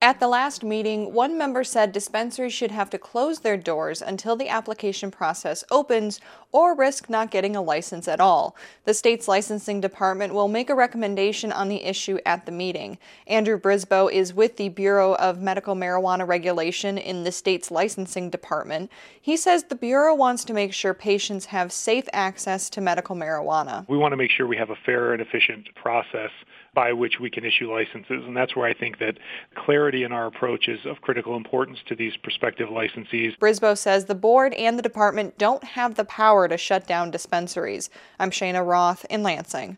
At the last meeting, one member said dispensaries should have to close their doors until the application process opens or risk not getting a license at all. The state's licensing department will make a recommendation on the issue at the meeting. Andrew Brisboe is with the Bureau of Medical Marijuana Regulation in the state's licensing department. He says the Bureau wants to make sure patients have safe access to medical marijuana. We want to make sure we have a fair and efficient process by which we can issue licenses, and that's where I think that clarity in our approach is of critical importance to these prospective licensees. Brisboe says the board and the department don't have the power to shut down dispensaries. I'm Shayna Roth in Lansing.